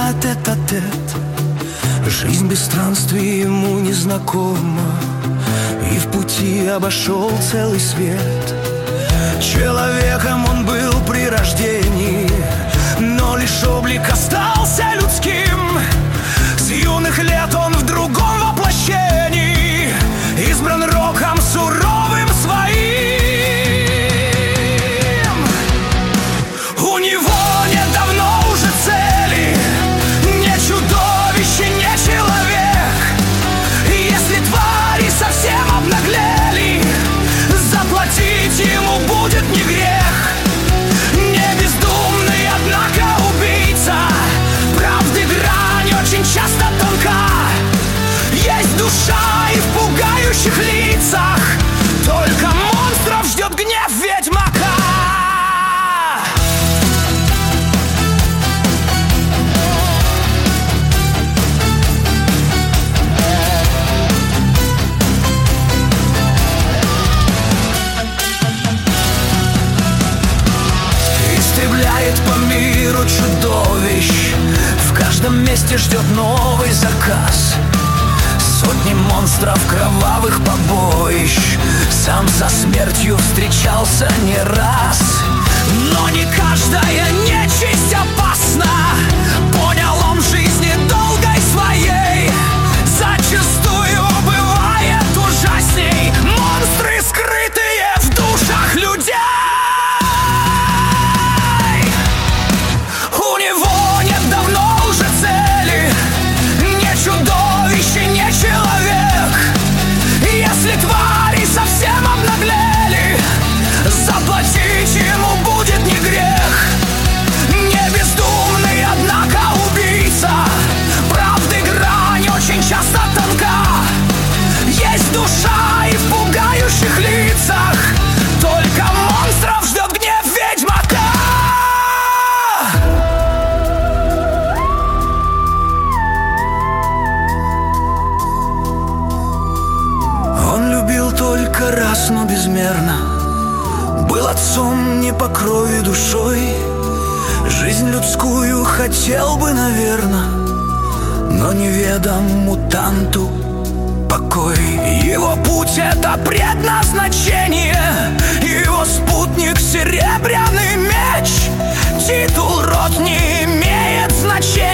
а тет-а-тет. Жизнь без странствий ему незнакома, и в пути обошел целый свет. Человеком он был при рождении, но лишь облик остался людским. С юных лет он в другом воплощении избран роком суровым своим. У него нет давно уже цели, не чудовище, не человек. Если твари совсем обнаглели, заплатить ему будет не грех. Не бездумный, однако убийца, правды грань очень часто тонка. Есть душа и в пугающих лицах, только монстров ждет гнев ведьмака. Истребляет по миру чудовищ, в каждом месте ждет новый заказ. Сотни монстров, кровавых побоищ, сам со смертью встречался не раз. Но не каждая нечисть опасна, понял он в жизни долгой своей. Зачастую бывает ужасней монстры, скрытые в душах людей. У него нет давно уже цели, не чудовище, не человек. Если твари совсем обнаглели, заплатить ему будет не грех. Не бездумный, однако убийца, правды грань очень часто тонка. Есть душа и в пугающих лицах, только монстров ждет гнев ведьмака. Он любил только раз, но безмерно, был отцом не по крови душой. Жизнь людскую хотел бы, наверно, но неведом мутанту покой. Его путь — это предназначение, его спутник — серебряный меч. Титул, род не имеет значения.